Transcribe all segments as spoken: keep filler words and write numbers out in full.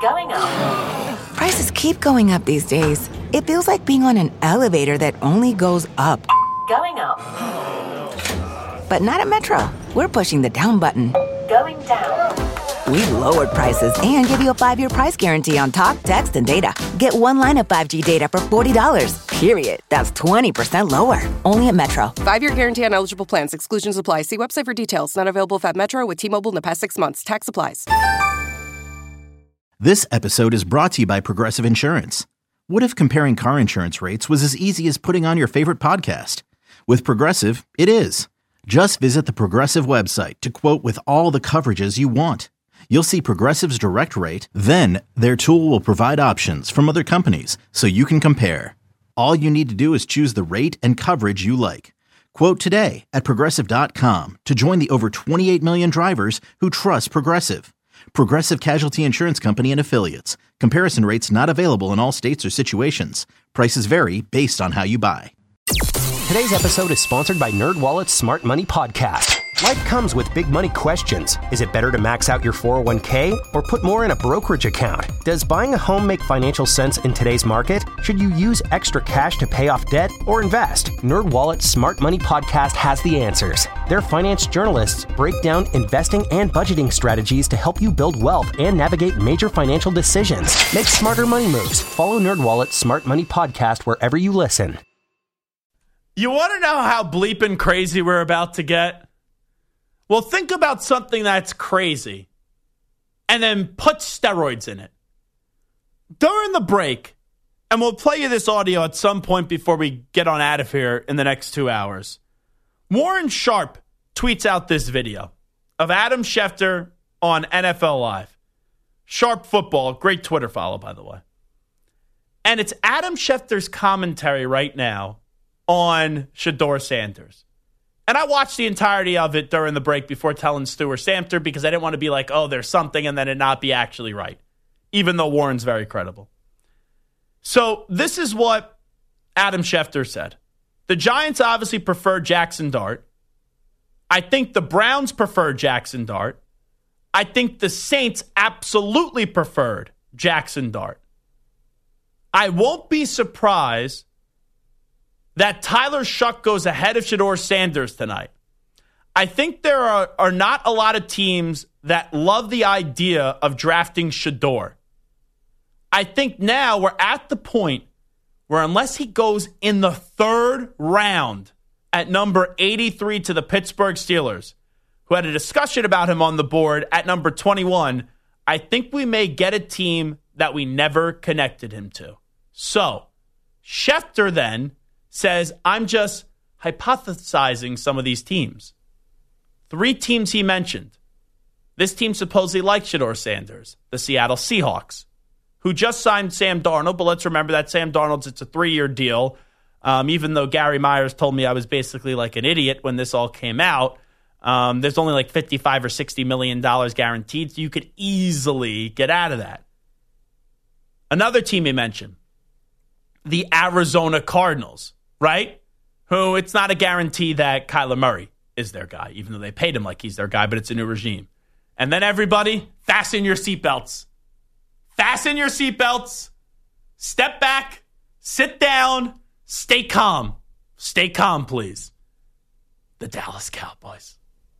Going up. Prices keep going up these days. It feels like being on an elevator that only goes up. Going up. But not at Metro. We're pushing the down button. Going down. We've lowered prices and give you a five-year price guarantee on talk, text, and data. Get one line of five G data for forty dollars. Period. That's twenty percent lower. Only at Metro. Five-year guarantee on eligible plans. Exclusions apply. See website for details. Not available at Metro with T-Mobile in the past six months. Tax applies. This episode is brought to you by Progressive Insurance. What if comparing car insurance rates was as easy as putting on your favorite podcast? With Progressive, it is. Just visit the Progressive website to quote with all the coverages you want. You'll see Progressive's direct rate, then their tool will provide options from other companies so you can compare. All you need to do is choose the rate and coverage you like. Quote today at Progressive dot com to join the over twenty-eight million drivers who trust Progressive. Progressive Casualty Insurance Company and Affiliates. Comparison rates not available in all states or situations. Prices vary based on how you buy. Today's episode is sponsored by NerdWallet's Smart Money Podcast. Life comes with big money questions. Is it better to max out your four oh one k or put more in a brokerage account? Does buying a home make financial sense in today's market? Should you use extra cash to pay off debt or invest? NerdWallet's Smart Money Podcast has the answers. Their finance journalists break down investing and budgeting strategies to help you build wealth and navigate major financial decisions. Make smarter money moves. Follow NerdWallet's Smart Money Podcast wherever you listen. You want to know how bleeping crazy we're about to get? Well, think about something that's crazy and then put steroids in it. During the break, and we'll play you this audio at some point before we get on out of here in the next two hours, Warren Sharp tweets out this video of Adam Schefter on N F L Live. Sharp Football, great Twitter follow, by the way. And it's Adam Schefter's commentary right now on Shedeur Sanders. And I watched the entirety of it during the break before telling Stu or Samter because I didn't want to be like, oh, there's something, and then it not be actually right, even though Warren's very credible. So this is what Adam Schefter said. The Giants obviously prefer Jackson Dart. I think the Browns prefer Jackson Dart. I think the Saints absolutely preferred Jackson Dart. I won't be surprised that Tyler Shuck goes ahead of Shedeur Sanders tonight. I think there are, are not a lot of teams that love the idea of drafting Shedeur. I think now we're at the point where unless he goes in the third round at number eighty-three to the Pittsburgh Steelers, who had a discussion about him on the board at number twenty-one, I think we may get a team that we never connected him to. So, Schefter then says, I'm just hypothesizing some of these teams. Three teams he mentioned. This team supposedly likes Shedeur Sanders, the Seattle Seahawks, who just signed Sam Darnold, but let's remember that Sam Darnold's, it's a three-year deal. Um, even though Gary Myers told me I was basically like an idiot when this all came out, um, there's only like fifty-five or sixty million dollars guaranteed, so you could easily get out of that. Another team he mentioned, the Arizona Cardinals. Right? Who it's not a guarantee that Kyler Murray is their guy, even though they paid him like he's their guy, but it's a new regime. And then everybody, fasten your seatbelts. Fasten your seatbelts. Step back. Sit down. Stay calm. Stay calm, please. The Dallas Cowboys.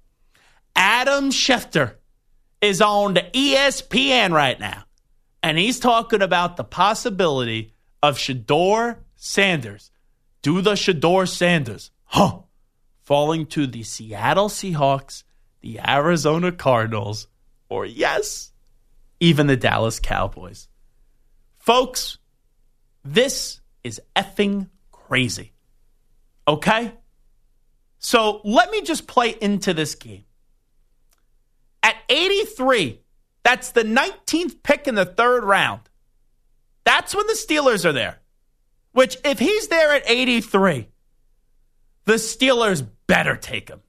Adam Schefter is on the E S P N right now, and he's talking about the possibility of Shedeur Sanders. Do the Shedeur Sanders, huh? Falling to the Seattle Seahawks, the Arizona Cardinals, or yes, even the Dallas Cowboys. Folks, this is effing crazy. Okay? So let me just play into this game. At eighty-three, that's the nineteenth pick in the third round. That's when the Steelers are there. Which, if he's there at eighty-three, the Steelers better take him.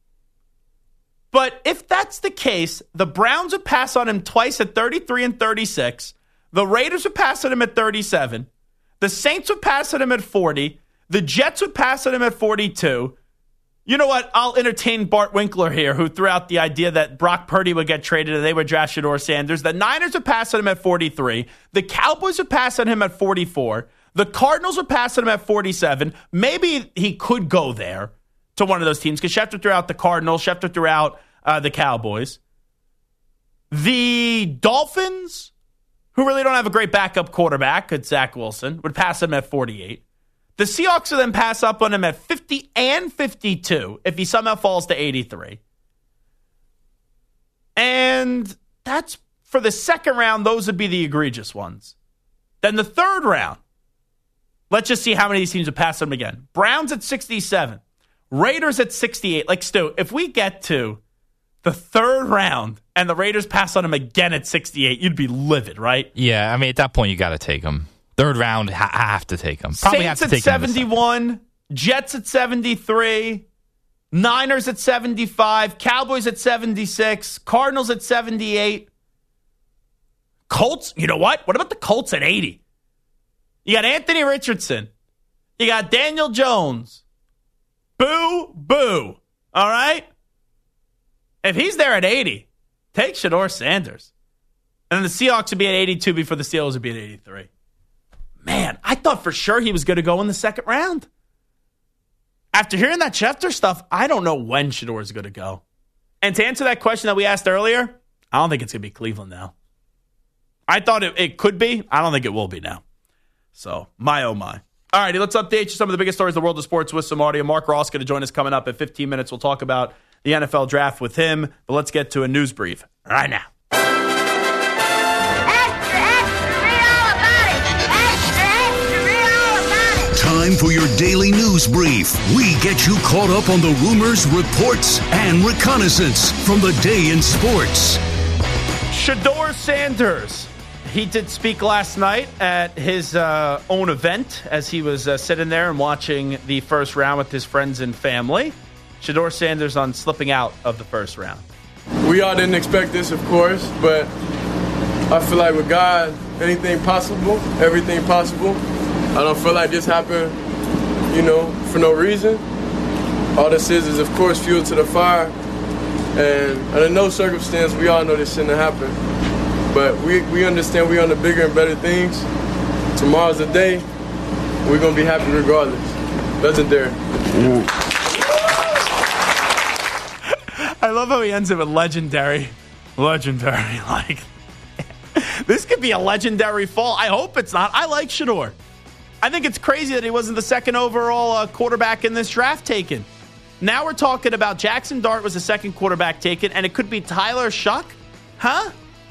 But if that's the case, the Browns would pass on him twice at thirty-three and thirty-six. The Raiders would pass on him at thirty-seven. The Saints would pass on him at forty. The Jets would pass on him at forty-two. You know what? I'll entertain Bart Winkler here, who threw out the idea that Brock Purdy would get traded and they would draft Shedeur Sanders. The Niners would pass on him at forty-three. The Cowboys would pass on him at forty-four. The Cardinals would pass on him at forty-seven. Maybe he could go there to one of those teams because Schefter threw out the Cardinals. Schefter threw out uh, the Cowboys. The Dolphins, who really don't have a great backup quarterback, it's Zach Wilson, would pass him at forty-eight. The Seahawks will then pass up on him at fifty and fifty-two if he somehow falls to eighty-three. And that's for the second round, those would be the egregious ones. Then the third round, let's just see how many of these teams would pass him again. Browns at sixty-seven. Raiders at sixty-eight. Like, Stu, if we get to the third round and the Raiders pass on him again at sixty-eight, you'd be livid, right? Yeah, I mean, at that point, you got to take him. Third round, ha- have to take him. Probably Saints have to at take him seventy-one, Jets at seventy-three, Niners at seventy-five, Cowboys at seventy-six, Cardinals at seventy-eight, Colts. You know what? What about the Colts at eighty? You got Anthony Richardson. You got Daniel Jones. Boo, boo. All right? If he's there at eighty, take Shedeur Sanders. And then the Seahawks would be at eighty-two before the Steelers would be at eighty-three. Man, I thought for sure he was going to go in the second round. After hearing that Schefter stuff, I don't know when Shedeur is going to go. And to answer that question that we asked earlier, I don't think it's going to be Cleveland now. I thought it, it could be. I don't think it will be now. So, my oh my. All righty, let's update you some of the biggest stories in the world of sports with some audio. Mark Ross going to join us coming up in fifteen minutes. We'll talk about the N F L draft with him. But let's get to a news brief right now. Time for your daily news brief. We get you caught up on the rumors, reports, and reconnaissance from the day in sports. Shedeur Sanders. He did speak last night at his uh, own event as he was uh, sitting there and watching the first round with his friends and family. Shedeur Sanders on slipping out of the first round. We all didn't expect this, of course, but I feel like with God, anything possible, everything possible. I don't feel like this happened, you know, for no reason. All this is is, of course, fuel to the fire. And under no circumstance, we all know this shouldn't have happened. But we, we understand we're on the bigger and better things. Tomorrow's the day. We're going to be happy regardless. Legendary. I love how he ends it with legendary. Legendary. Like, this could be a legendary fall. I hope it's not. I like Shedeur. I think it's crazy that he wasn't the second overall uh, quarterback in this draft taken. Now we're talking about Jackson Dart was the second quarterback taken, and it could be Tyler Shuck? Huh?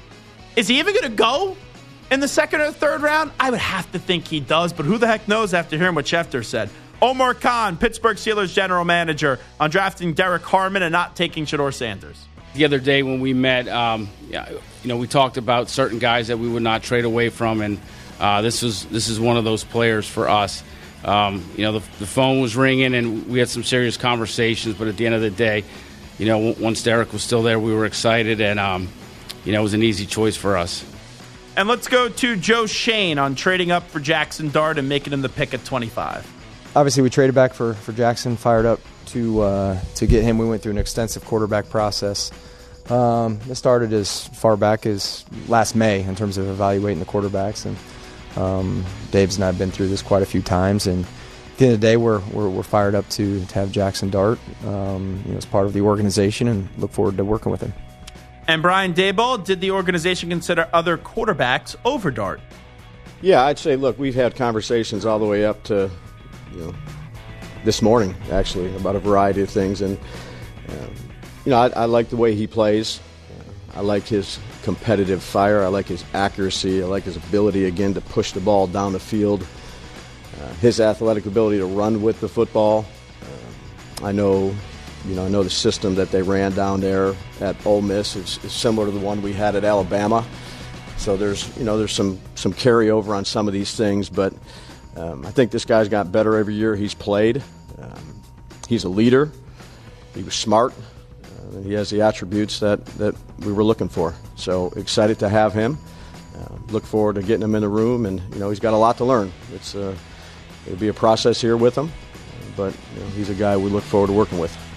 Is he even going to go in the second or third round? I would have to think he does, but who the heck knows after hearing what Schefter said. Omar Khan, Pittsburgh Steelers general manager, on drafting Derek Harmon and not taking Shedeur Sanders. The other day when we met, um, yeah, you know, we talked about certain guys that we would not trade away from, and uh, this was this is one of those players for us. Um, you know, the, the phone was ringing, and we had some serious conversations. But at the end of the day, you know, once Derek was still there, we were excited, and um, you know, it was an easy choice for us. And let's go to Joe Shane on trading up for Jackson Dart and making him the pick at twenty-five. Obviously, we traded back for, for Jackson, fired up to uh, to get him. We went through an extensive quarterback process. Um, it started as far back as last May in terms of evaluating the quarterbacks. And um, Dave's and I have been through this quite a few times. And at the end of the day, we're we're, we're fired up to, to have Jackson Dart um, you know, as part of the organization and look forward to working with him. And Brian Daboll, did the organization consider other quarterbacks over Dart? Yeah, I'd say, look, we've had conversations all the way up to, you know, this morning, actually, about a variety of things. And, uh, you know, I, I like the way he plays. Uh, I like his competitive fire. I like his accuracy. I like his ability, again, to push the ball down the field. Uh, his athletic ability to run with the football. Uh, I know, you know, I know the system that they ran down there at Ole Miss is, is similar to the one we had at Alabama. So there's, you know, there's some, some carryover on some of these things, but Um, I think this guy's got better every year he's played. Um, he's a leader. He was smart. Uh, and he has the attributes that, that we were looking for. So excited to have him. Uh, look forward to getting him in the room. And, you know, he's got a lot to learn. It's uh, it'll be a process here with him. But you know, he's a guy we look forward to working with.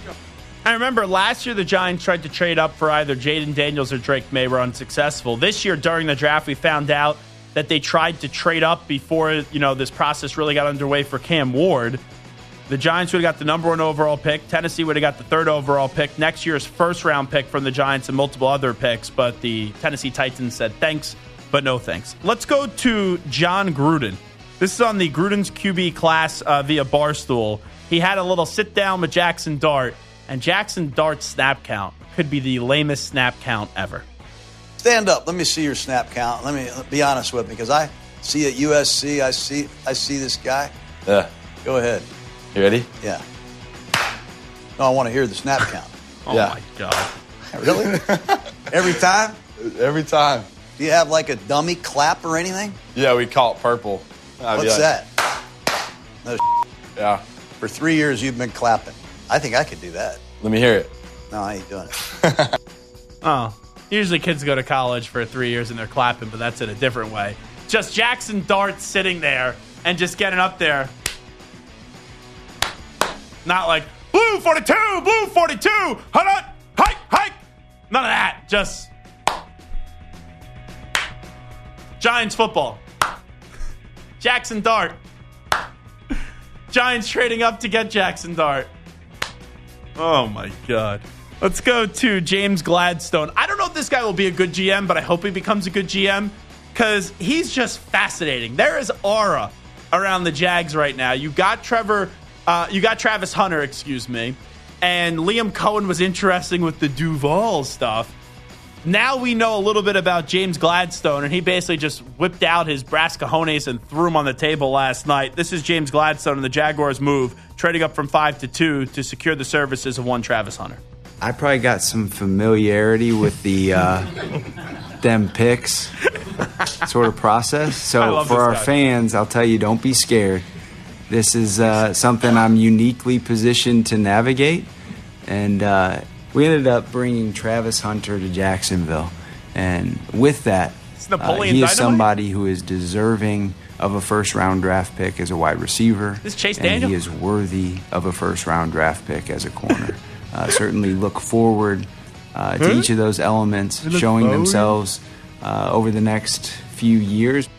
I remember last year the Giants tried to trade up for either Jaden Daniels or Drake May, were unsuccessful. This year during the draft, we found out that they tried to trade up before, you know, this process really got underway for Cam Ward. The Giants would have got the number one overall pick. Tennessee would have got the third overall pick. Next year's first round pick from the Giants and multiple other picks, but the Tennessee Titans said thanks, but no thanks. Let's go to John Gruden. This is on the Gruden's Q B class uh, via Barstool. He had a little sit down with Jackson Dart, and Jackson Dart's snap count could be the lamest snap count ever. Stand up. Let me see your snap count. Let me be honest with me, because I see at U S C, I see I see this guy. Yeah. Go ahead. You ready? Yeah. No, I want to hear the snap count. Oh, yeah. My God. Really? Every time? Every time. Do you have like a dummy clap or anything? Yeah, we call it purple. I'd What's like, that? No. Yeah. For three years, you've been clapping. I think I could do that. Let me hear it. No, I ain't doing it. Oh. Usually kids go to college for three years and they're clapping, but that's in a different way. Just Jackson Dart sitting there and just getting up there. Not like, blue forty-two, blue forty-two, hold on, hike, hike. None of that. Just Giants football. Jackson Dart. Giants trading up to get Jackson Dart. Oh, my God. Let's go to James Gladstone. I don't know if this guy will be a good G M, but I hope he becomes a good G M because he's just fascinating. There is aura around the Jags right now. You got Trevor, uh, you got Travis Hunter, excuse me, and Liam Cohen was interesting with the Duval stuff. Now we know a little bit about James Gladstone, and he basically just whipped out his brass cojones and threw them on the table last night. This is James Gladstone and the Jaguars' move, trading up from five to two to secure the services of one Travis Hunter. I probably got some familiarity with the uh, them picks sort of process. So for our guy. fans, I'll tell you, don't be scared. This is uh, something I'm uniquely positioned to navigate. And uh, we ended up bringing Travis Hunter to Jacksonville. And with that, uh, he is somebody who is deserving of a first-round draft pick as a wide receiver. This Chase and Daniel? he is worthy of a first-round draft pick as a corner. Uh, certainly look forward uh, to huh? each of those elements showing forward? themselves uh, over the next few years.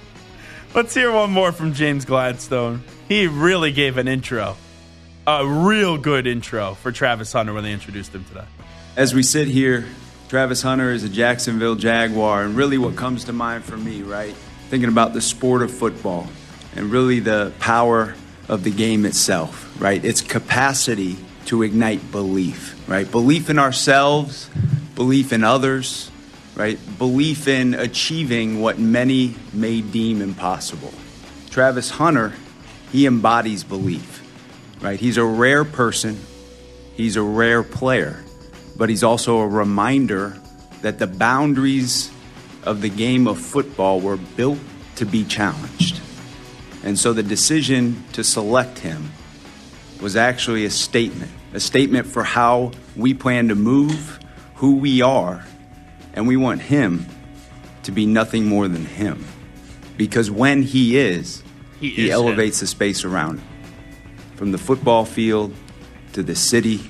Let's hear one more from James Gladstone. He really gave an intro, a real good intro for Travis Hunter when they introduced him today. As we sit here, Travis Hunter is a Jacksonville Jaguar, and really what comes to mind for me, right, thinking about the sport of football and really the power of the game itself, right, its capacity to ignite belief, right? Belief in ourselves, belief in others, right? Belief in achieving what many may deem impossible. Travis Hunter, he embodies belief, right? He's a rare person, he's a rare player, but he's also a reminder that the boundaries of the game of football were built to be challenged. And so the decision to select him was actually a statement. A statement for how we plan to move, who we are, and we want him to be nothing more than him. Because when he is, he, he is elevates him. The space around him. From the football field to the city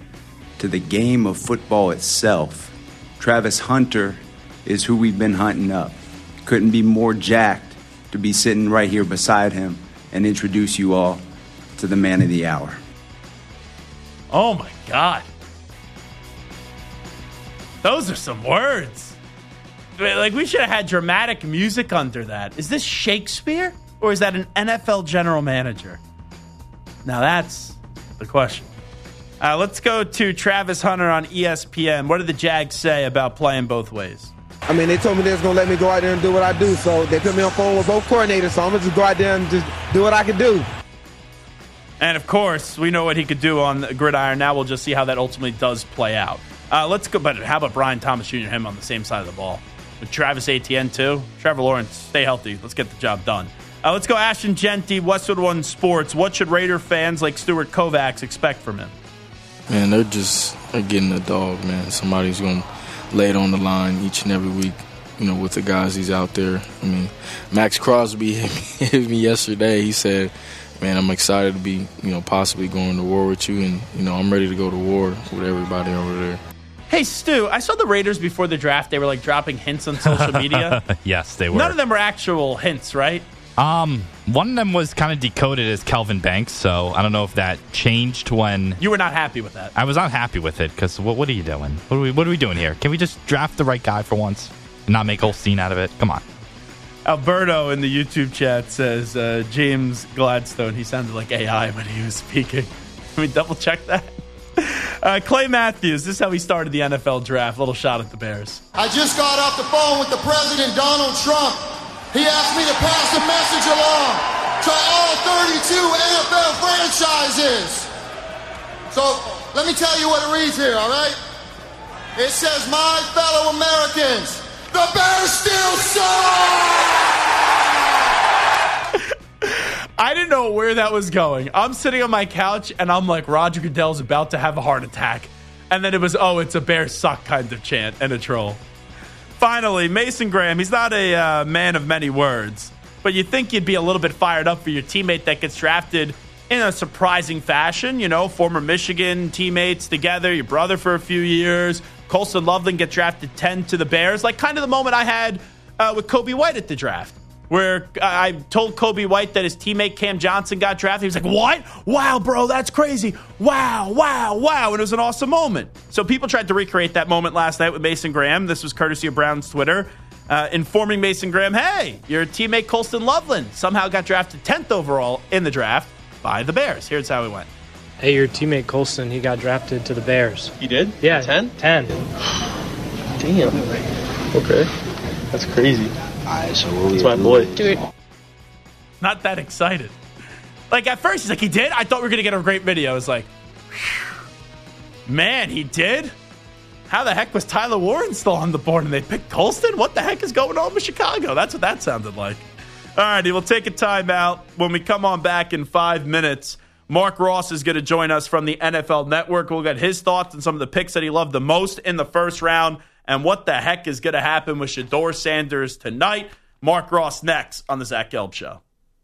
to the game of football itself, Travis Hunter is who we've been hunting up. Couldn't be more jacked to be sitting right here beside him and introduce you all to the man of the hour. Oh, my God. Those are some words. Like, we should have had dramatic music under that. Is this Shakespeare, or is that an N F L general manager? Now, that's the question. Uh, let's go to Travis Hunter on E S P N. What did the Jags say about playing both ways? I mean, they told me they was going to let me go out there and do what I do, so they put me on phone with both coordinators, so I'm going to just go out there and just do what I can do. And, of course, we know what he could do on the gridiron. Now we'll just see how that ultimately does play out. Uh, let's go. But how about Brian Thomas Junior, him on the same side of the ball? With Travis Etienne, too. Trevor Lawrence, stay healthy. Let's get the job done. Uh, let's go Ashton Genty, Westwood One Sports. What should Raider fans like Stuart Kovacs expect from him? Man, they're just they're getting a dog, man. Somebody's going to lay it on the line each and every week, you know, with the guys he's out there. I mean, Max Crosby hit me, hit me yesterday. He said, man, I'm excited to be, you know, possibly going to war with you, and you know, I'm ready to go to war with everybody over there. Hey, Stu, I saw the Raiders before the draft. They were like dropping hints on social media. Yes, they were. None of them were actual hints, right? Um, one of them was kind of decoded as Kelvin Banks, so I don't know if that changed when you were not happy with that. I was not happy with it because what, what are you doing? What are we What are we doing here? Can we just draft the right guy for once and not make a whole scene out of it? Come on. Alberto in the YouTube chat says uh, James Gladstone. He sounded like A I when he was speaking. Can we double check that? Uh, Clay Matthews. This is how he started the N F L draft. Little shot at the Bears. I just got off the phone with the president, Donald Trump. He asked me to pass a message along to all thirty-two N F L franchises. So let me tell you what it reads here, all right? It says, my fellow Americans, the Bears still suck! I didn't know where that was going. I'm sitting on my couch, and I'm like, Roger Goodell's about to have a heart attack. And then it was, oh, it's a Bears suck kind of chant and a troll. Finally, Mason Graham, he's not a uh, man of many words, but you think you'd be a little bit fired up for your teammate that gets drafted in a surprising fashion. You know, former Michigan teammates together, your brother for a few years. Colston Loveland get drafted ten to the Bears. Like kind of the moment I had uh, with Kobe White at the draft, where I told Kobe White that his teammate Cam Johnson got drafted. He was like, what? Wow, bro, that's crazy. Wow, wow, wow. And it was an awesome moment. So people tried to recreate that moment last night with Mason Graham. This was courtesy of Brown's Twitter, uh, informing Mason Graham, hey, your teammate Colston Loveland somehow got drafted tenth overall in the draft by the Bears. Here's how it went. Hey, your teammate Colston, he got drafted to the Bears. He did? Yeah. ten? ten. Damn. Okay. That's crazy. All right, so what That's my boy. Dude. Not that excited. Like, at first, he's like, he did? I thought we were going to get a great video. I was like, man, he did? How the heck was Tyler Warren still on the board and they picked Colston? What the heck is going on with Chicago? That's what that sounded like. All righty, we'll take a timeout. When we come on back in five minutes, Mark Ross is going to join us from the N F L Network. We'll get his thoughts on some of the picks that he loved the most in the first round and what the heck is going to happen with Shedeur Sanders tonight. Mark Ross next on the Zach Gelb Show.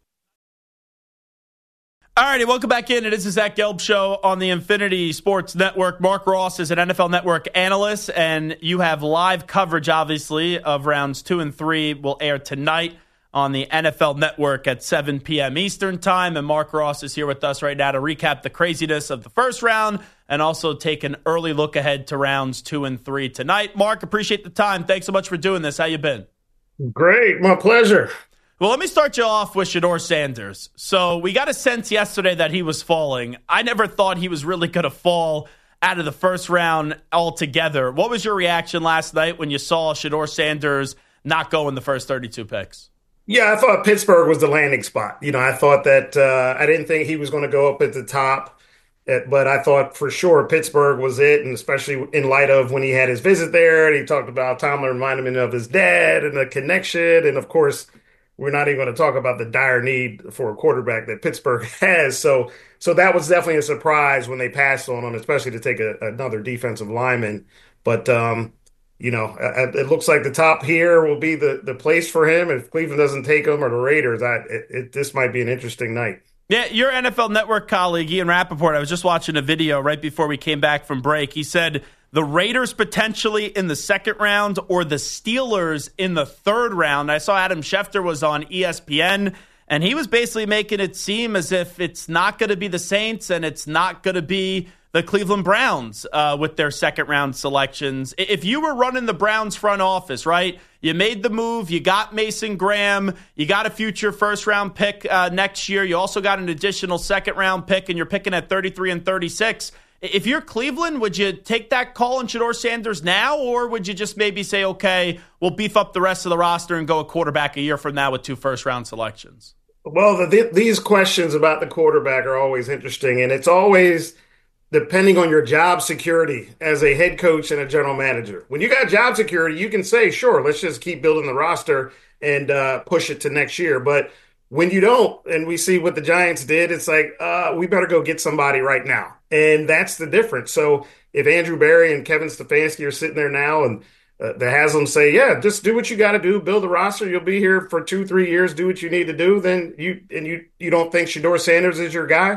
All righty, welcome back in. It is the Zach Gelb Show on the Infinity Sports Network. Mark Ross is an N F L Network analyst, and you have live coverage, obviously, of rounds two and three will air tonight on the N F L Network at seven p.m. Eastern Time. And Mark Ross is here with us right now to recap the craziness of the first round and also take an early look ahead to rounds two and three tonight. Mark, appreciate the time. Thanks so much for doing this. How you been? Great. My pleasure. Well, let me start you off with Shedeur Sanders. So we got a sense yesterday that he was falling. I never thought he was really going to fall out of the first round altogether. What was your reaction last night when you saw Shedeur Sanders not go in the first thirty-two picks? Yeah, I thought Pittsburgh was the landing spot. You know, I thought that uh, I didn't think he was going to go up at the top, but I thought for sure Pittsburgh was it, and especially in light of when he had his visit there, and he talked about Tomlin reminding him of his dad and the connection, and of course, we're not even going to talk about the dire need for a quarterback that Pittsburgh has. So, so that was definitely a surprise when they passed on him, especially to take a, another defensive lineman. But um, you know, it looks like the top here will be the, the place for him. If Cleveland doesn't take him or the Raiders, I, it, it, this might be an interesting night. Yeah, your N F L Network colleague, Ian Rappaport, I was just watching a video right before we came back from break. He said the Raiders potentially in the second round or the Steelers in the third round. I saw Adam Schefter was on E S P N, and he was basically making it seem as if it's not going to be the Saints and it's not going to be the Cleveland Browns uh, with their second-round selections. If you were running the Browns front office, right, you made the move, you got Mason Graham, you got a future first-round pick uh, next year, you also got an additional second-round pick, and you're picking at thirty-three and thirty-six. If you're Cleveland, would you take that call on Shedeur Sanders now, or would you just maybe say, okay, we'll beef up the rest of the roster and go a quarterback a year from now with two first-round selections? Well, the, the, these questions about the quarterback are always interesting, and it's always depending on your job security as a head coach and a general manager. When you got job security, you can say, sure, let's just keep building the roster and uh, push it to next year. But when you don't, and we see what the Giants did, it's like, uh, we better go get somebody right now. And that's the difference. So if Andrew Berry and Kevin Stefanski are sitting there now and uh, that has them say, yeah, just do what you got to do, build a roster. You'll be here for two, three years. Do what you need to do. Then you and you you don't think Shedeur Sanders is your guy,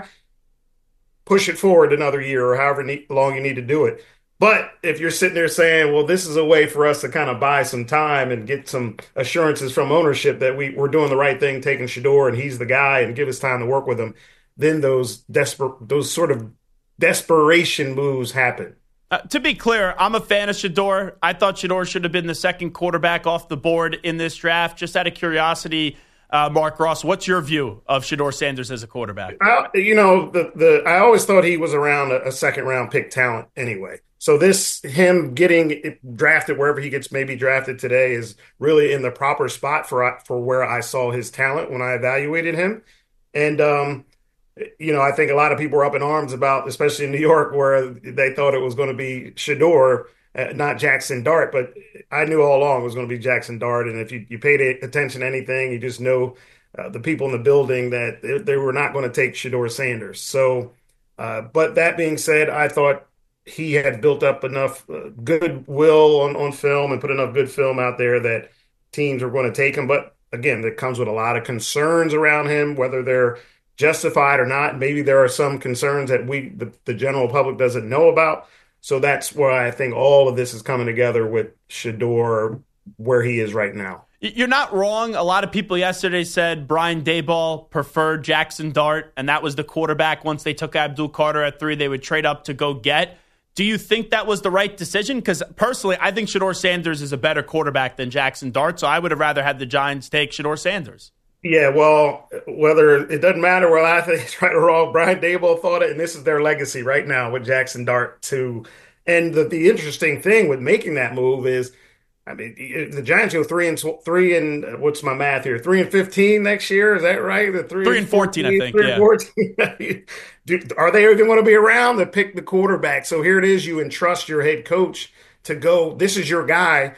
push it forward another year or however ne- long you need to do it. But if you're sitting there saying, well, this is a way for us to kind of buy some time and get some assurances from ownership that we, we're doing the right thing, taking Shedeur and he's the guy and give us time to work with him, then those desperate, those sort of desperation moves happen. Uh, to be clear, I'm a fan of Shedeur. I thought Shedeur should have been the second quarterback off the board in this draft. Just out of curiosity, uh, Mark Ross, what's your view of Shedeur Sanders as a quarterback? I, you know, the the I always thought he was around a, a second round pick talent anyway. So this, him getting drafted wherever he gets maybe drafted today is really in the proper spot for for where I saw his talent when I evaluated him. And, um, you know, I think a lot of people were up in arms about, especially in New York, where they thought it was going to be Shedeur, uh, not Jackson Dart. But I knew all along it was going to be Jackson Dart. And if you, you paid attention to anything, you just know uh, the people in the building that they, they were not going to take Shedeur Sanders. So, uh, but that being said, I thought he had built up enough uh, goodwill on, on film and put enough good film out there that teams were going to take him. But again, that comes with a lot of concerns around him, whether they're justified or not. Maybe there are some concerns that we, the, the general public, doesn't know about. So that's why I think all of this is coming together with Shedeur where he is right now. You're not wrong. A lot of people yesterday said Brian Daboll preferred Jackson Dart, and that was the quarterback once they took Abdul Carter at three they would trade up to go get. Do you think that was the right decision? Because personally, I think Shedeur Sanders is a better quarterback than Jackson Dart, so I would have rather had the Giants take Shedeur Sanders. Yeah, well, whether it doesn't matter whether I think it's right or wrong, Brian Daboll thought it, and this is their legacy right now with Jackson Dart too. And the, the interesting thing with making that move is, I mean, the Giants go three and three and what's my math here? Three and fifteen next year, is that right? The three, three and fourteen, I think. Three yeah. and fourteen. Do, are they even going to be around to pick the quarterback? So here it is. You entrust your head coach to go. This is your guy.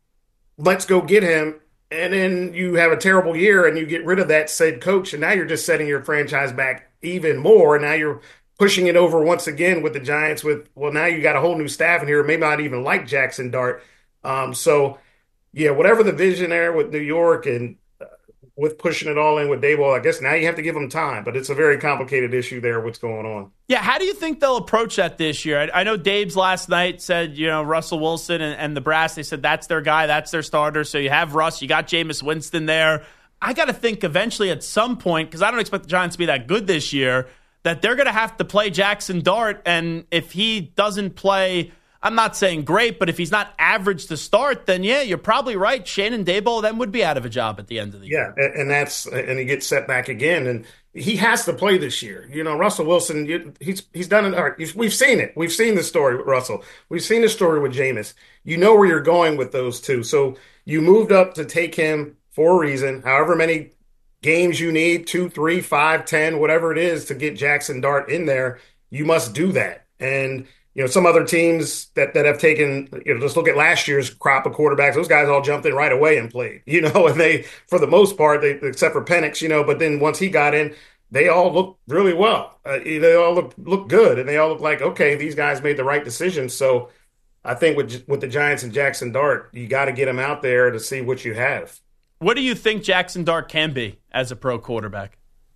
Let's go get him. And then you have a terrible year and you get rid of that said coach. And now you're just setting your franchise back even more. And now you're pushing it over once again with the Giants with, well, now you got a whole new staff in here. Maybe not even like Jackson Dart. Um, so, yeah, whatever the vision there with New York and uh, with pushing it all in with Daboll, I guess now you have to give them time. But it's a very complicated issue there, what's going on. Yeah, how do you think they'll approach that this year? I, I know Dabes last night said, you know, Russell Wilson and, and the brass, they said that's their guy, that's their starter. So you have Russ, you got Jameis Winston there. I got to think eventually at some point, because I don't expect the Giants to be that good this year, that they're going to have to play Jackson Dart. And if he doesn't play, I'm not saying great, but if he's not average to start, then yeah, you're probably right. Shannon Daboll then would be out of a job at the end of the year. Yeah, and that's and he gets set back again, and he has to play this year. You know, Russell Wilson, he's he's done it. All right, we've seen it. We've seen the story with Russell. We've seen the story with Jameis. You know where you're going with those two. So you moved up to take him for a reason. However many games you need, two, three, five, ten, whatever it is, to get Jackson Dart in there, you must do that. And you know, some other teams that, that have taken, you know, just look at last year's crop of quarterbacks. Those guys all jumped in right away and played, you know, and they, for the most part, they, except for Penix, you know, but then once he got in, they all looked really well. Uh, they all look look good, and they all look like, okay, these guys made the right decision. So I think with with the Giants and Jackson Dart, you got to get him out there to see what you have. What do you think Jackson Dart can be as a pro quarterback?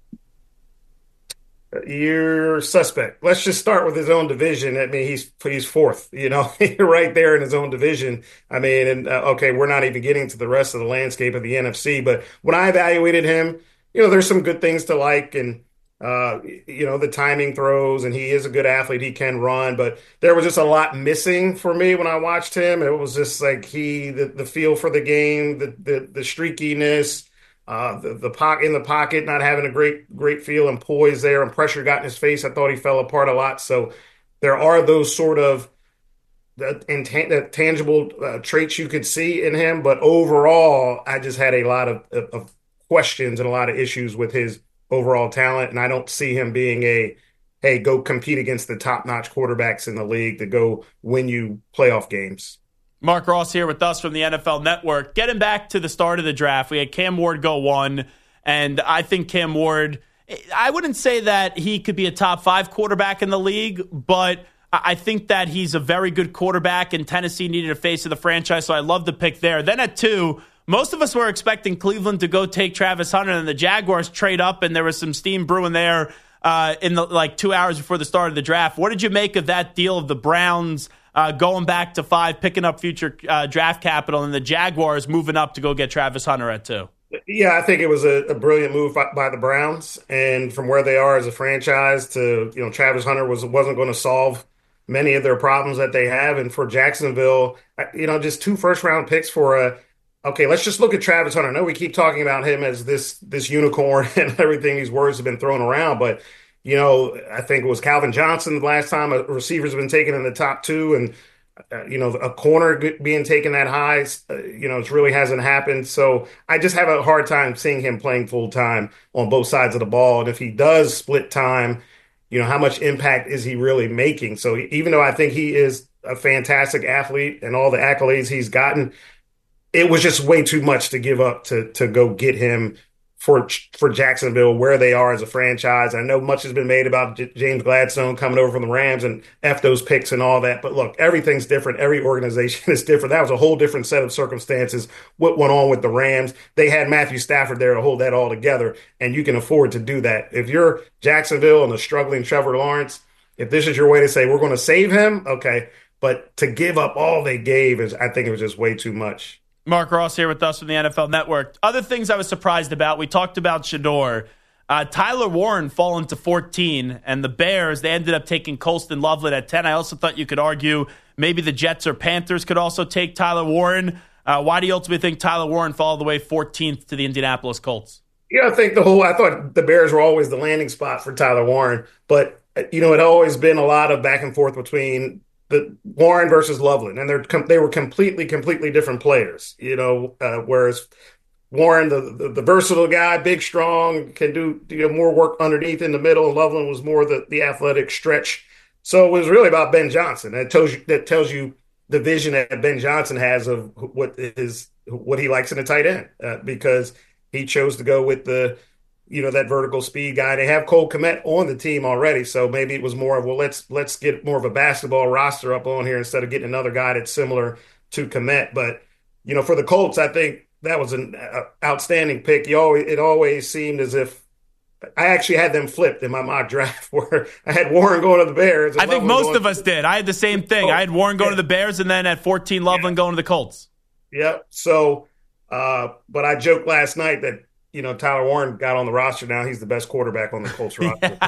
You're suspect. Let's just start with his own division. I mean, he's he's fourth, you know, right there in his own division. I mean, and uh, okay, we're not even getting to the rest of the landscape of the N F C. But when I evaluated him, you know, there's some good things to like, and uh, you know, the timing throws, and he is a good athlete. He can run, but there was just a lot missing for me when I watched him. It was just like he, the, the feel for the game, the the, the streakiness. Uh, the, the pocket in the pocket, not having a great, great feel and poise there, and pressure got in his face. I thought he fell apart a lot. So there are those sort of uh, intan- tangible uh, traits you could see in him. But overall, I just had a lot of, of, of questions and a lot of issues with his overall talent. And I don't see him being a, hey, go compete against the top-notch quarterbacks in the league to go win you playoff games. Mark Ross here with us from the N F L Network. Getting back to the start of the draft, we had Cam Ward go one, and I think Cam Ward, I wouldn't say that he could be a top five quarterback in the league, but I think that he's a very good quarterback, and Tennessee needed a face of the franchise, so I love the pick there. Then at two, most of us were expecting Cleveland to go take Travis Hunter, and the Jaguars trade up, and there was some steam brewing there uh, in the like two hours before the start of the draft. What did you make of that deal of the Browns uh, going back to five, picking up future uh, draft capital, and the Jaguars moving up to go get Travis Hunter at two? Yeah, I think it was a, a brilliant move by, by the Browns, and from where they are as a franchise to, you know, Travis Hunter was wasn't going to solve many of their problems that they have. And for Jacksonville, you know, just two first round picks for a, okay, let's just look at Travis Hunter. I know we keep talking about him as this, this unicorn and everything. These words have been thrown around, but, you know, I think it was Calvin Johnson the last time a receiver's been taken in the top two, and, uh, you know, a corner being taken that high, uh, you know, it really hasn't happened. So I just have a hard time seeing him playing full time on both sides of the ball. And if he does split time, you know, how much impact is he really making? So even though I think he is a fantastic athlete and all the accolades he's gotten, it was just way too much to give up to to go get him for for Jacksonville, where they are as a franchise. I know much has been made about J- James Gladstone coming over from the Rams and F those picks and all that. But look, everything's different. Every organization is different. That was a whole different set of circumstances, what went on with the Rams. They had Matthew Stafford there to hold that all together, and you can afford to do that. If you're Jacksonville and a struggling Trevor Lawrence, if this is your way to say, we're going to save him, okay. But to give up all they gave, is I think it was just way too much. Mark Ross here with us from the N F L Network. Other things I was surprised about, we talked about Shedeur. Uh, Tyler Warren fallen to fourteen, and the Bears, they ended up taking Colston Loveland at ten. I also thought you could argue maybe the Jets or Panthers could also take Tyler Warren. Uh, why do you ultimately think Tyler Warren fell all the way fourteenth to the Indianapolis Colts? Yeah, I think the whole, I thought the Bears were always the landing spot for Tyler Warren, but, you know, it had always been a lot of back and forth between the Warren versus Loveland, and they're com- they were completely, completely different players. You know, uh, whereas Warren, the, the the versatile guy, big, strong, can do you know, more work underneath in the middle, and Loveland was more the the athletic stretch. So it was really about Ben Johnson. That tells you that tells you the vision that Ben Johnson has of what is what he likes in a tight end, uh, because he chose to go with the you know, that vertical speed guy. They have Cole Kmet on the team already, so maybe it was more of, well, let's let's get more of a basketball roster up on here instead of getting another guy that's similar to Kmet. But, you know, for the Colts, I think that was an uh, outstanding pick. You always, it always seemed as if I actually had them flipped in my mock draft where I had Warren going to the Bears. I think most of us did. I had the same thing. Oh, I had Warren going yeah. to the Bears, and then at fourteen, Loveland yeah. going to the Colts. Yep. So, uh, but I joked last night that, you know, Tyler Warren got on the roster now. He's the best quarterback on the Colts roster.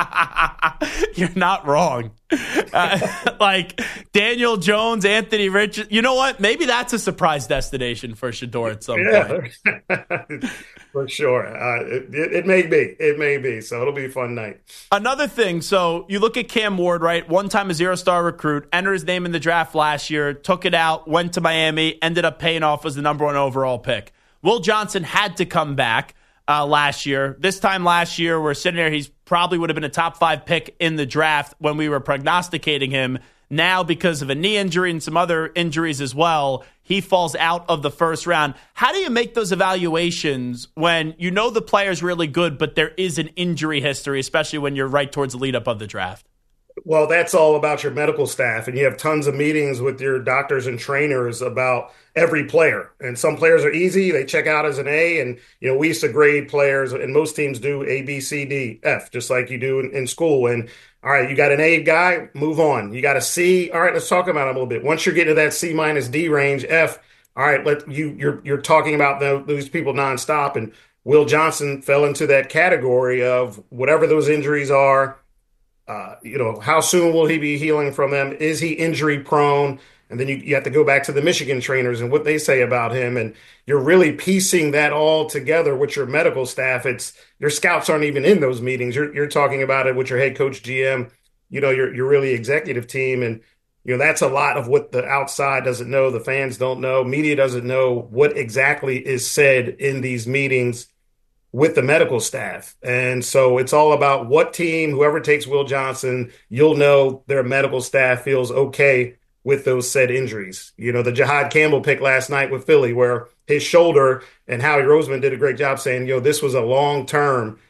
You're not wrong. Uh, like Daniel Jones, Anthony Richardson. You know what? Maybe that's a surprise destination for Shedeur at some yeah. point. For sure. Uh, it, it, it may be. It may be. So it'll be a fun night. Another thing. So you look at Cam Ward, right? One time a zero-star recruit, entered his name in the draft last year, took it out, went to Miami, ended up paying off as the number one overall pick. Will Johnson had to come back uh, last year. This time last year, we're sitting there, he's probably would have been a top five pick in the draft when we were prognosticating him. Now, because of a knee injury and some other injuries as well, he falls out of the first round. How do you make those evaluations when you know the player's really good, but there is an injury history, especially when you're right towards the lead up of the draft? Well, that's all about your medical staff, and you have tons of meetings with your doctors and trainers about every player. And some players are easy. They check out as an A, and, you know, we used to grade players, and most teams do A, B, C, D, F, just like you do in, in school. And, all right, you got an A guy, move on. You got a C. All right, let's talk about him a little bit. Once you're getting to that C minus D range, F, all right, let you, you're, you're talking about the, those people nonstop. And Will Johnson fell into that category of whatever those injuries are. Uh, you know, how soon will he be healing from them? Is he injury prone? And then you, you have to go back to the Michigan trainers and what they say about him. And you're really piecing that all together with your medical staff. It's your scouts aren't even in those meetings. You're you're talking about it with your head coach, G M, you know, your your really executive team. And, you know, that's a lot of what the outside doesn't know. The fans don't know. Media doesn't know what exactly is said in these meetings with the medical staff. And so it's all about what team, whoever takes Will Johnson, you'll know their medical staff feels okay with those said injuries. You know, the Jihad Campbell pick last night with Philly, where his shoulder, and Howie Roseman did a great job saying, you know, this was a long-term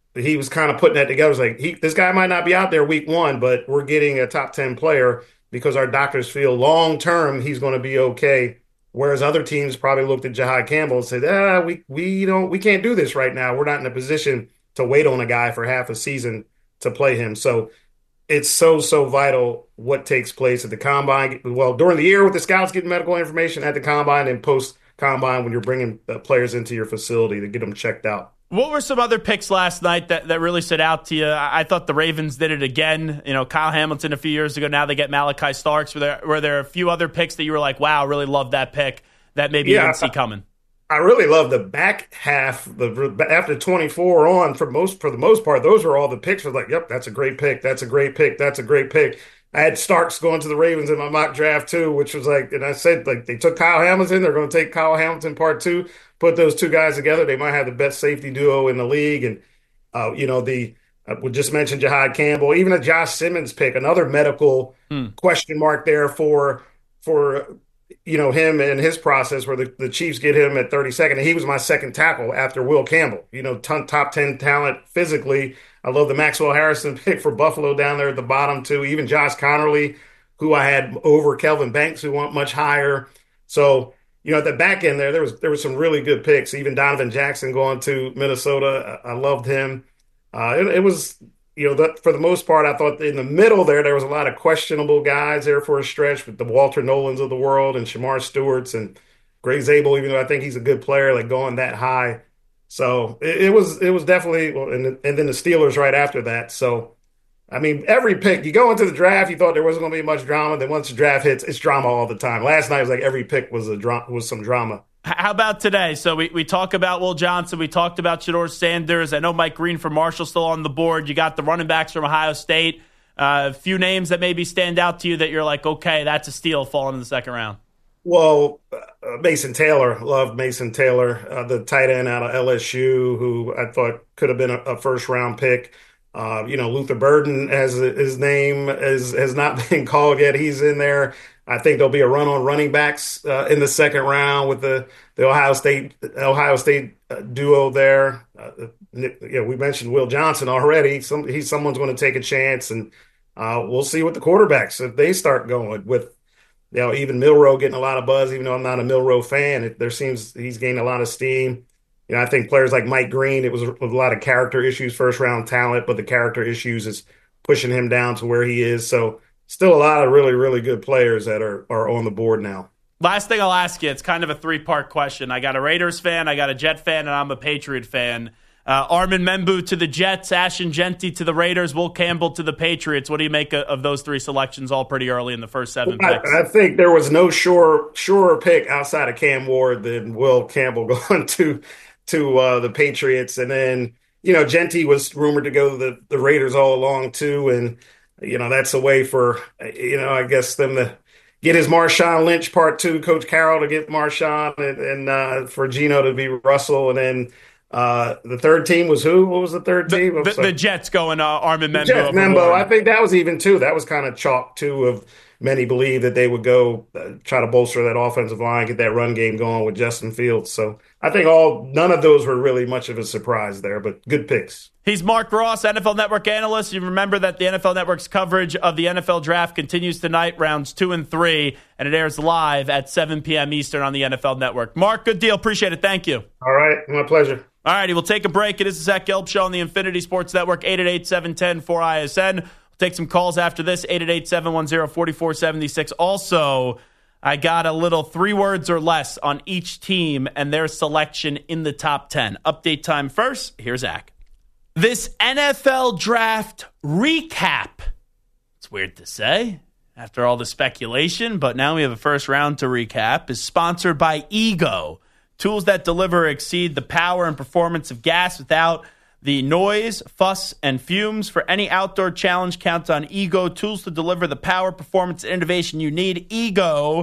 he was kind of putting that together. It was like, he, this guy might not be out there week one, but we're getting a top ten player because our doctors feel long term he's going to be okay. Whereas other teams probably looked at Jahad Campbell and said, ah, we we don't we can't do this right now. We're not in a position to wait on a guy for half a season to play him. So it's so, so vital what takes place at the combine. Well, during the year with the scouts getting medical information at the combine, and post combine when you're bringing uh, players into your facility to get them checked out. What were some other picks last night that, that really stood out to you? I, I thought the Ravens did it again. You know, Kyle Hamilton a few years ago. Now they get Malachi Starks. Were there, were there a few other picks that you were like, wow, really love that pick that maybe yeah, you didn't see coming? I really love the back half. The after twenty-four on, for most for the most part, those were all the picks. I was like, yep, that's a great pick. That's a great pick. That's a great pick. I had Starks going to the Ravens in my mock draft too, which was like, and I said, like, they took Kyle Hamilton. They're going to take Kyle Hamilton part two. Put those two guys together, they might have the best safety duo in the league. And, uh, you know, the uh, we just mentioned Jahad Campbell, even a Josh Simmons pick, another medical hmm. question mark there for, for you know, him and his process where the, the Chiefs get him at thirty-second. And he was my second tackle after Will Campbell, you know, ton, top ten talent physically. I love the Maxwell Harrison pick for Buffalo down there at the bottom too. Even Josh Connerly, who I had over Kelvin Banks, who went much higher. So, you know, at the back end there, there was there was some really good picks. Even Donovan Jackson going to Minnesota, I, I loved him. Uh, it, it was, you know, that for the most part, I thought in the middle there, there was a lot of questionable guys there for a stretch with the Walter Nolans of the world and Shamar Stewart's and Greg Zabel, even though I think he's a good player, like going that high. So it, it was it was definitely, well, and, and then the Steelers right after that. So, I mean, every pick, you go into the draft, you thought there wasn't going to be much drama. Then once the draft hits, it's drama all the time. Last night was like every pick was a dra- was some drama. How about today? So we, we talk about Will Johnson. We talked about Shedeur Sanders. I know Mike Green from Marshall still on the board. You got the running backs from Ohio State. Uh, a few names that maybe stand out to you that you're like, okay, that's a steal falling in the second round. Well, uh, Mason Taylor, loved Mason Taylor, uh, the tight end out of L S U, who I thought could have been a, a first-round pick. Uh, you know, Luther Burden, has his name is, has not been called yet. He's in there. I think there'll be a run on running backs uh, in the second round with the, the Ohio State Ohio State uh, duo there. Uh, you know, we mentioned Will Johnson already. Some, he's someone's going to take a chance, and uh, we'll see what the quarterbacks, if they start going with. You know, even Milroe getting a lot of buzz, even though I'm not a Milroe fan. It, there seems he's gained a lot of steam. You know, I think players like Mike Green, it was a, a lot of character issues, first-round talent, but the character issues is pushing him down to where he is. So still a lot of really, really good players that are, are on the board now. Last thing I'll ask you, it's kind of a three-part question. I got a Raiders fan, I got a Jet fan, and I'm a Patriot fan. Uh, Armin Membu to the Jets, Ashton Genty to the Raiders, Will Campbell to the Patriots. What do you make of those three selections all pretty early in the first seven well, picks? I, I think there was no sure surer pick outside of Cam Ward than Will Campbell going to to uh, the Patriots. And then, you know, Genty was rumored to go to the, the Raiders all along too. And, you know, that's a way for, you know, I guess them to get his Marshawn Lynch part two, Coach Carroll to get Marshawn, and, and uh, for Geno to be Russell. And then uh, the third team was who? What was the third team? The, the, the Jets going uh, Armin Membo. Jets, Membo. I think that was even too. That was kind of chalk too of many believe that they would go uh, try to bolster that offensive line, get that run game going with Justin Fields. So I think all none of those were really much of a surprise there, but good picks. He's Mark Ross, N F L Network analyst. You remember that the N F L Network's coverage of the N F L Draft continues tonight, rounds two and three, and it airs live at seven p.m. Eastern on the N F L Network. Mark, good deal. Appreciate it. Thank you. All right. My pleasure. All righty. We'll take a break. It is the Zach Gelb Show on the Infinity Sports Network, eight eight eight, seven one zero, four I S N. We'll take some calls after this, eight eight eight, seven one zero, four four seven six. Also, I got a little three words or less on each team and their selection in the top ten. Update time first. Here's Zach. This N F L Draft recap. It's weird to say after all the speculation, but now we have a first round to recap. Is sponsored by Ego. Tools that deliver or exceed the power and performance of gas without the noise, fuss, and fumes. For any outdoor challenge, count on Ego. Tools to deliver the power, performance, and innovation you need. Ego.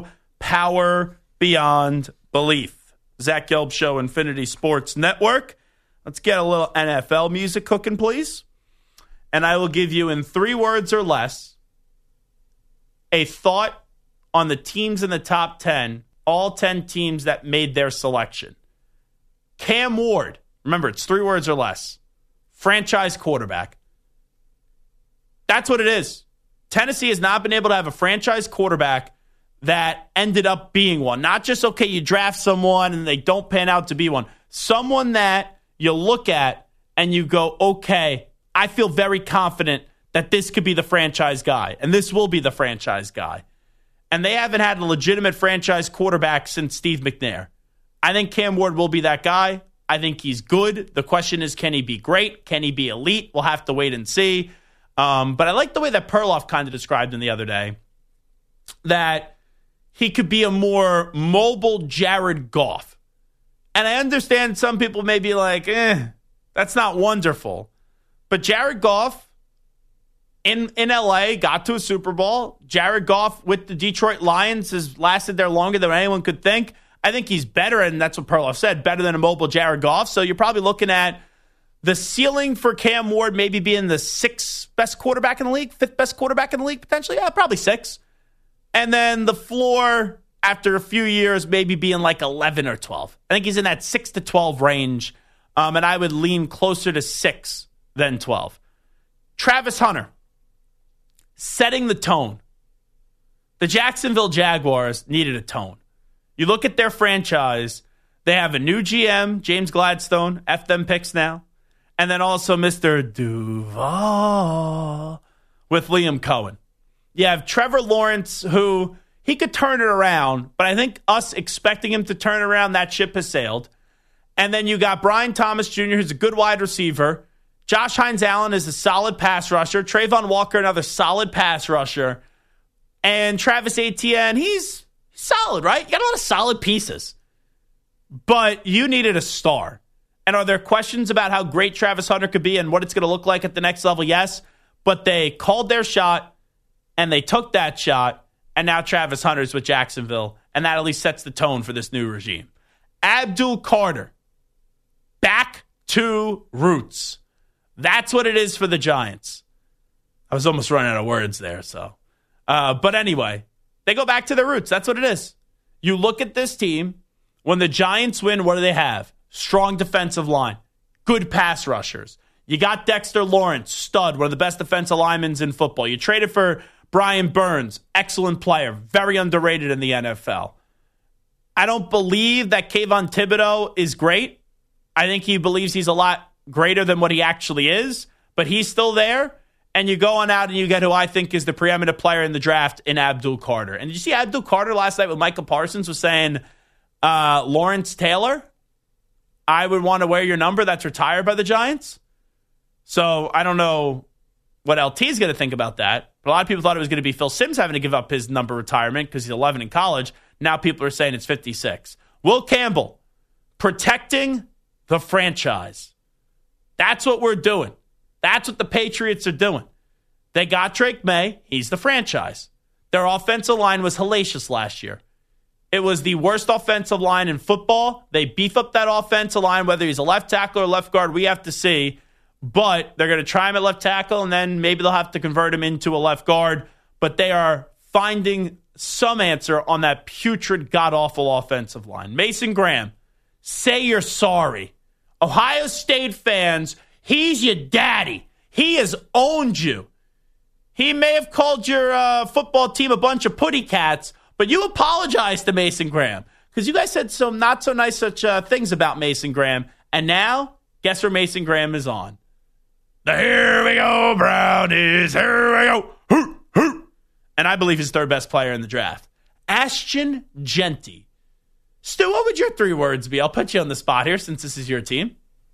Power beyond belief. Zach Gelb Show, Infinity Sports Network. Let's get a little N F L music cooking, please. And I will give you in three words or less a thought on the teams in the top ten, all ten teams that made their selection. Cam Ward, remember, it's three words or less. franchise quarterback. That's what it is. Tennessee has not been able to have a franchise quarterback that ended up being one. Not just, okay, you draft someone and they don't pan out to be one. Someone that you look at and you go, okay, I feel very confident that this could be the franchise guy, and this will be the franchise guy. And they haven't had a legitimate franchise quarterback since Steve McNair. I think Cam Ward will be that guy. I think he's good. The question is, can he be great? Can he be elite? We'll have to wait and see. Um, but I like the way that Perloff kind of described him the other day, that he could be a more mobile Jared Goff. And I understand some people may be like, eh, that's not wonderful. But Jared Goff in, in L A got to a Super Bowl. Jared Goff with the Detroit Lions has lasted there longer than anyone could think. I think he's better, and that's what Perloff said, better than a mobile Jared Goff. So you're probably looking at the ceiling for Cam Ward maybe being the sixth best quarterback in the league, fifth best quarterback in the league, potentially. Yeah, probably six. And then the floor, after a few years, maybe being like eleven or twelve. I think he's in that six to twelve range, um, and I would lean closer to six than twelve. Travis Hunter, setting the tone. The Jacksonville Jaguars needed a tone. You look at their franchise, they have a new G M, James Gladstone, F them picks now, and then also Mister Duval with Liam Cohen. You have Trevor Lawrence, who he could turn it around, but I think us expecting him to turn around, that ship has sailed. And then you got Brian Thomas Junior, who's a good wide receiver. Josh Hines-Allen is a solid pass rusher. Trayvon Walker, another solid pass rusher. And Travis Etienne, he's solid, right? You got a lot of solid pieces. But you needed a star. And are there questions about how great Travis Hunter could be and what it's going to look like at the next level? Yes. But they called their shot, and they took that shot, and now Travis Hunter's with Jacksonville, and that at least sets the tone for this new regime. Abdul Carter, back to roots. That's what it is for the Giants. I was almost running out of words there, so. Uh, but anyway, they go back to their roots. That's what it is. You look at this team. When the Giants win, what do they have? Strong defensive line. Good pass rushers. You got Dexter Lawrence, stud, one of the best defensive linemen in football. You traded for Brian Burns, excellent player, very underrated in the N F L. I don't believe that Kayvon Thibodeau is great. I think he believes he's a lot greater than what he actually is, but he's still there. And you go on out and you get who I think is the preeminent player in the draft in Abdul Carter. And did you see Abdul Carter last night with Michael Parsons was saying, uh, Lawrence Taylor, I would want to wear your number that's retired by the Giants. So I don't know what L T is going to think about that. But a lot of people thought it was going to be Phil Simms having to give up his number retirement because he's eleven in college. Now people are saying it's fifty-six. Will Campbell, protecting the franchise. That's what we're doing. That's what the Patriots are doing. They got Drake May. He's the franchise. Their offensive line was hellacious last year. It was the worst offensive line in football. They beef up that offensive line, whether he's a left tackle or left guard, we have to see. But they're going to try him at left tackle, and then maybe they'll have to convert him into a left guard. But they are finding some answer on that putrid, god-awful offensive line. Mason Graham, say you're sorry. Ohio State fans, he's your daddy. He has owned you. He may have called your uh, football team a bunch of putty cats, but you apologized to Mason Graham because you guys said some not so nice such uh, things about Mason Graham. And now, guess where Mason Graham is on? The Here We Go Brownies. Here we go. Hoo, hoo. And I believe he's third best player in the draft. Ashton Jeanty. Stu, what would your three words be? I'll put you on the spot here since this is your team.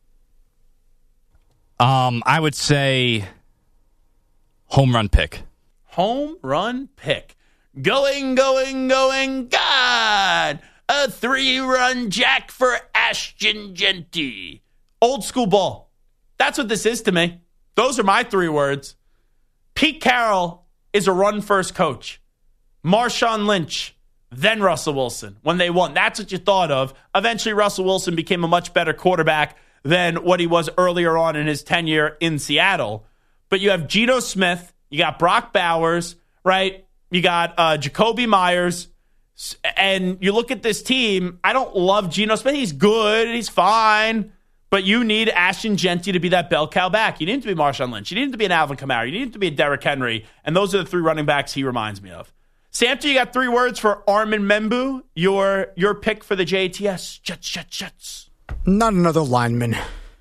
Um, I would say home run pick. Home run pick. Going, going, going, God. A three-run jack for Ashton Jeanty. Old school ball. That's what this is to me. Those are my three words. Pete Carroll is a run-first coach. Marshawn Lynch, then Russell Wilson when they won. That's what you thought of. Eventually, Russell Wilson became a much better quarterback than what he was earlier on in his tenure in Seattle. But you have Geno Smith. You got Brock Bowers, right? You got uh, Jacoby Myers. And you look at this team, I don't love Geno Smith. He's good. He's fine. But you need Ashton Jeanty to be that bell cow back. You need him to be Marshawn Lynch. You need him to be an Alvin Kamara. You need him to be a Derrick Henry. And those are the three running backs he reminds me of. Samter, you got three words for Armin Membu, your your pick for the J A T S. Jets, Jets, Jets. Not another lineman.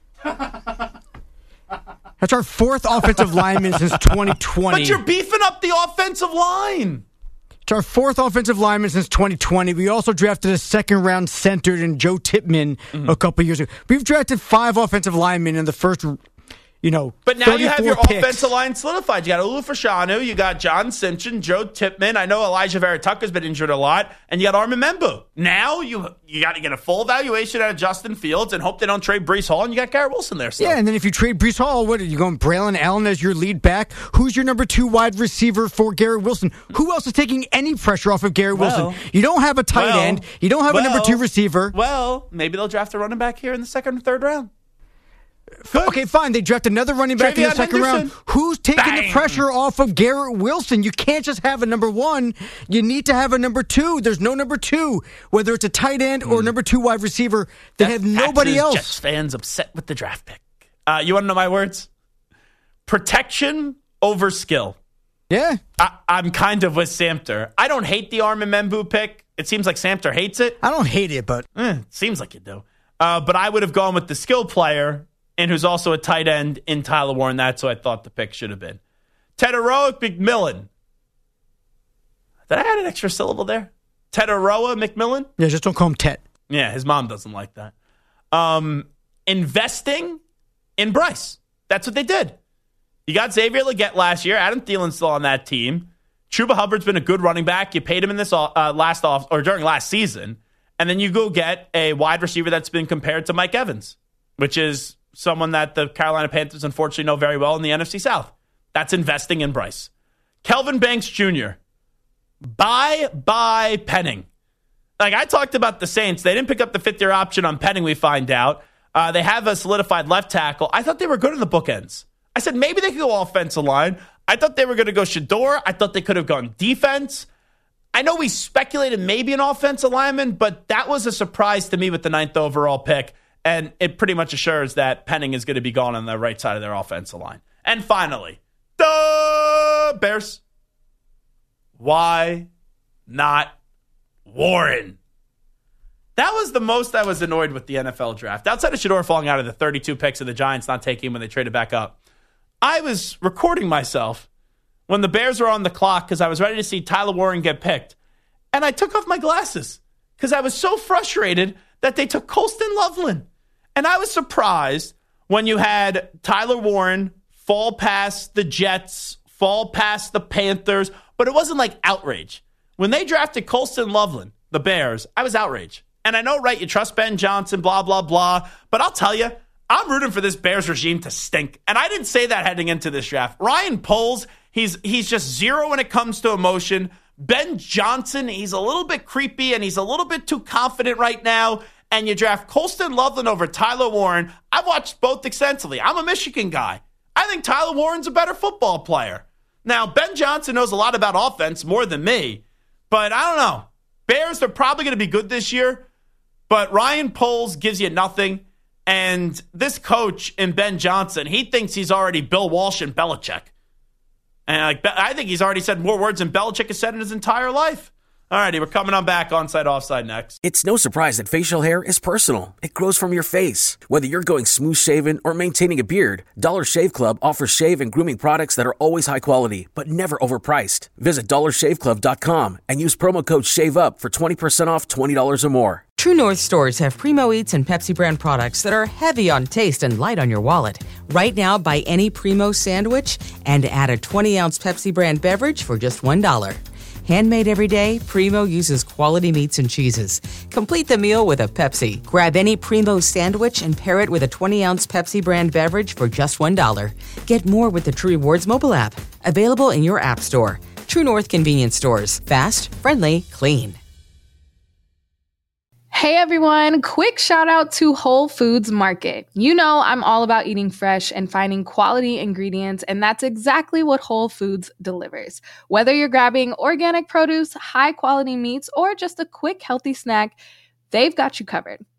That's our fourth offensive lineman since twenty twenty. But you're beefing up the offensive line. It's our fourth offensive lineman since twenty twenty. We also drafted a second-round center in Joe Tippmann mm-hmm. a couple years ago. We've drafted five offensive linemen in the first, you know, But now you have your picks. offensive line solidified. You got Olu Fashanu, you got John Simpson, Joe Tippmann. I know Elijah Vera Tucker's been injured a lot, and you got Armin Membu. Now you you got to get a full evaluation out of Justin Fields and hope they don't trade Breece Hall, and you got Garrett Wilson there. So. Yeah, and then if you trade Breece Hall, what are you going, Braylon Allen as your lead back? Who's your number two wide receiver for Garrett Wilson? Who else is taking any pressure off of Garrett well, Wilson? You don't have a tight well, end. You don't have well, a number two receiver. Well, maybe they'll draft a running back here in the second or third round. Good. Okay, fine. They draft another running back Travion in the second Henderson. round. Who's taking Bang. the pressure off of Garrett Wilson? You can't just have a number one. You need to have a number two. There's no number two, whether it's a tight end or mm. number two wide receiver. They that have nobody else. Jets fans upset with the draft pick. Uh, you want to know my words? Protection over skill. Yeah. I, I'm kind of with Samter. I don't hate the Armin Membu pick. It seems like Samter hates it. I don't hate it, but... Eh, it seems like you do. Uh, but I would have gone with the skill player, and who's also a tight end in Tyler Warren. That's who I thought the pick should have been. Teteroa McMillan. Did I add an extra syllable there? Teteroa McMillan? Yeah, just don't call him Tet. Yeah, his mom doesn't like that. Um, investing in Bryce. That's what they did. You got Xavier Legette last year. Adam Thielen's still on that team. Chuba Hubbard's been a good running back. You paid him in this uh, last off or during last season. And then you go get a wide receiver that's been compared to Mike Evans, which is someone that the Carolina Panthers unfortunately know very well in the N F C South. That's investing in Bryce. Kelvin Banks Junior Bye, bye, Penning. Like I talked about the Saints. They didn't pick up the fifth-year option on Penning, we find out. Uh, they have a solidified left tackle. I thought they were good in the bookends. I said maybe they could go offensive line. I thought they were going to go Shador. I thought they could have gone defense. I know we speculated maybe an offensive lineman, but that was a surprise to me with the ninth overall pick. And it pretty much assures that Penning is going to be gone on the right side of their offensive line. And finally, the Bears. Why not Warren? That was the most I was annoyed with the N F L draft. Outside of Shador falling out of the thirty-two picks of the Giants not taking him when they traded back up, I was recording myself when the Bears were on the clock because I was ready to see Tyler Warren get picked. And I took off my glasses because I was so frustrated that they took Colston Loveland. And I was surprised when you had Tyler Warren fall past the Jets, fall past the Panthers, but it wasn't like outrage. When they drafted Colston Loveland, the Bears, I was outraged. And I know, right, you trust Ben Johnson, blah, blah, blah. But I'll tell you, I'm rooting for this Bears regime to stink. And I didn't say that heading into this draft. Ryan Poles, he's he's just zero when it comes to emotion. Ben Johnson, he's a little bit creepy and he's a little bit too confident right now. And you draft Colston Loveland over Tyler Warren. I've watched both extensively. I'm a Michigan guy. I think Tyler Warren's a better football player. Now, Ben Johnson knows a lot about offense more than me. But I don't know. Bears are probably going to be good this year. But Ryan Poles gives you nothing. And this coach in Ben Johnson, he thinks he's already Bill Walsh and Belichick. And like, I think he's already said more words than Belichick has said in his entire life. All righty, we're coming on back onside, offside next. It's no surprise that facial hair is personal. It grows from your face. Whether you're going smooth shaven or maintaining a beard, Dollar Shave Club offers shave and grooming products that are always high quality, but never overpriced. Visit dollar shave club dot com and use promo code SHAVEUP for twenty percent off twenty dollars or more. True North stores have Primo Eats and Pepsi brand products that are heavy on taste and light on your wallet. Right now, buy any Primo sandwich and add a twenty ounce Pepsi brand beverage for just one dollar. Handmade every day, Primo uses quality meats and cheeses. Complete the meal with a Pepsi. Grab any Primo sandwich and pair it with a twenty ounce Pepsi brand beverage for just one dollar. Get more with the True Rewards mobile app. Available in your app store. True North convenience stores. Fast, friendly, clean. Hey everyone, quick shout out to Whole Foods Market. You know I'm all about eating fresh and finding quality ingredients, and that's exactly what Whole Foods delivers. Whether you're grabbing organic produce, high quality meats, or just a quick healthy snack, they've got you covered.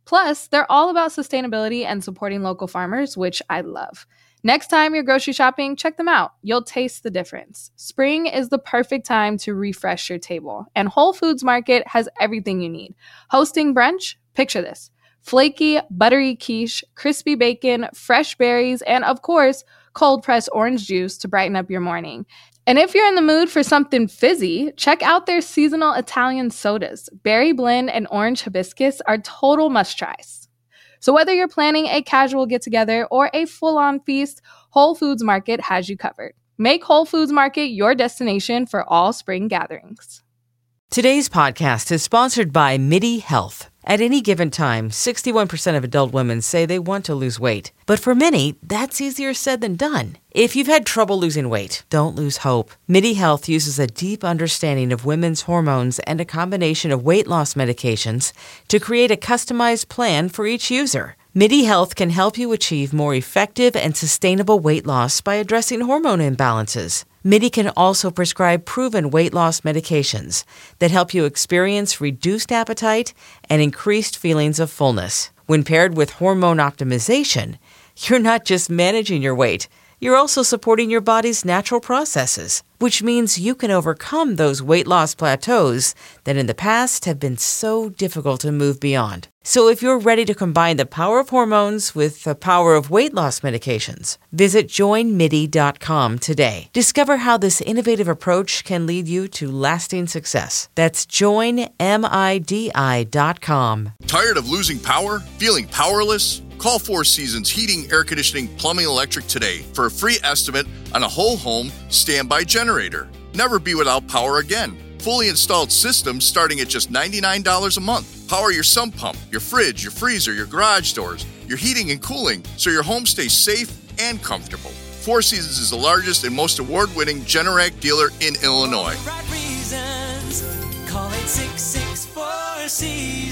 Plus, they're all about sustainability and supporting local farmers, which I love. Next time you're grocery shopping, check them out. You'll taste the difference. Spring is the perfect time to refresh your table, and Whole Foods Market has everything you need. Hosting brunch? Picture this. Flaky, buttery quiche, crispy bacon, fresh berries, and of course, cold-pressed orange juice to brighten up your morning. And if you're in the mood for something fizzy, check out their seasonal Italian sodas. Berry blend and orange hibiscus are total must-tries. So whether you're planning a casual get-together or a full-on feast, Whole Foods Market has you covered. Make Whole Foods Market your destination for all spring gatherings. Today's podcast is sponsored by MIDI Health. At any given time, sixty-one percent of adult women say they want to lose weight. But for many, that's easier said than done. If you've had trouble losing weight, don't lose hope. MIDI Health uses a deep understanding of women's hormones and a combination of weight loss medications to create a customized plan for each user. MIDI Health can help you achieve more effective and sustainable weight loss by addressing hormone imbalances. MIDI can also prescribe proven weight loss medications that help you experience reduced appetite and increased feelings of fullness. When paired with hormone optimization, you're not just managing your weight, you're also supporting your body's natural processes, which means you can overcome those weight loss plateaus that in the past have been so difficult to move beyond. So if you're ready to combine the power of hormones with the power of weight loss medications, visit join midi dot com today. Discover how this innovative approach can lead you to lasting success. That's join midi dot com. Tired of losing power? Feeling powerless? Call Four Seasons Heating, Air Conditioning, Plumbing, Electric today for a free estimate on a whole home standby generator. Never be without power again. Fully installed systems starting at just ninety-nine dollars a month. Power your sump pump, your fridge, your freezer, your garage doors, your heating and cooling so your home stays safe and comfortable. Four Seasons is the largest and most award-winning Generac dealer in Illinois. Call eight six six four seasons.